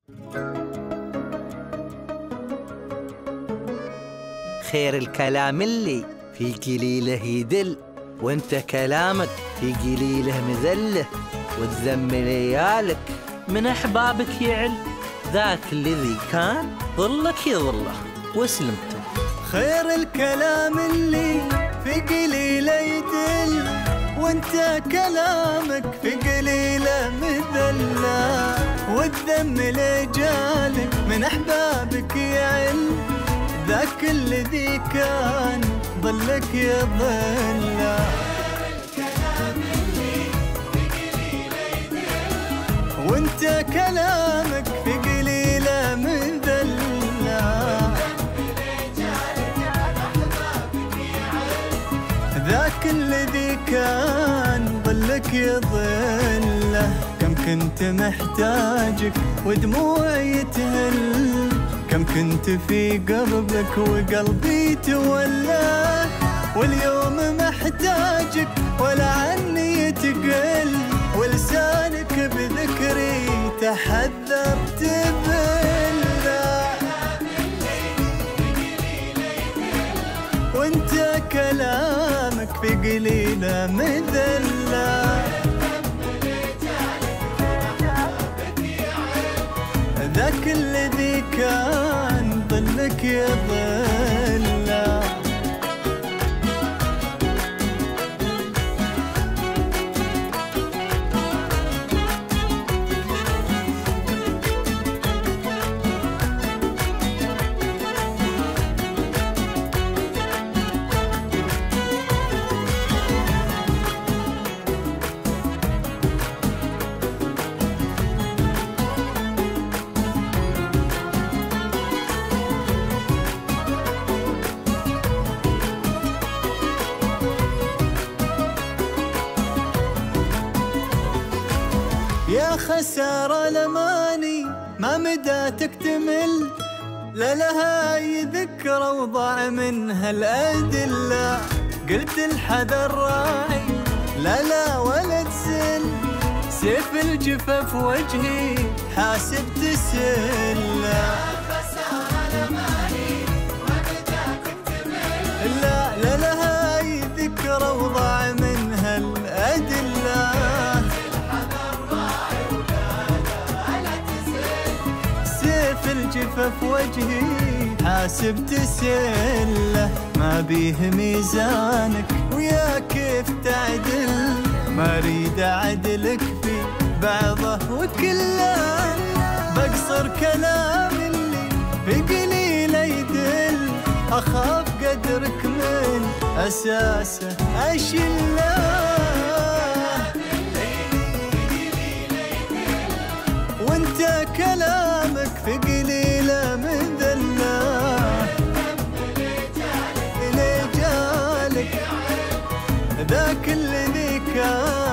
خير الكلام اللي في قليله يدل، وانت كلامك في قليله مذله، والذم ليالك من احبابك يعل، ذاك الذي كان ظلك يظله وسلمته. خير الكلام اللي في قليله يدل، وانت كلامك في قليله مذله، والذم لجالك من احبابك يعل، ذاك الذي كان ظلك يظله. وانت كلامك في قليله مذله، ذاك الذي كان ظلك يظله. كم كنت محتاجك ودموعي تهل، كم كنت في قلبك وقلبي تولى، واليوم محتاجك ولا عني تقل، ولسانك بذكري تحذر تبلى. وانت كلامك في قليله مذله، ذاك الذي كان ظلك يظله. يا خسارة الأماني ما مدى تكتمل، لا لها أي ذكرى وضاع منها الأدلة. قلت الحذر راعي لا ولا تسل، سيف الجفاف وجهي حاسب تسله. يا خسارة الأماني ما مدى تكتمل، لا لها أي ذكرى وضاع منها الأدلة. في الجفاف وجهي حاسب تسله، ما بيه ميزانك ويا كيف تعدل، ما اريد اعدلك في بعضه وكله. بقصر كلام اللي في قليله يدل، اخاف قدرك من اساسه اشله. وانت كلامك في قليله مذله، لجالك ذاك الذي كان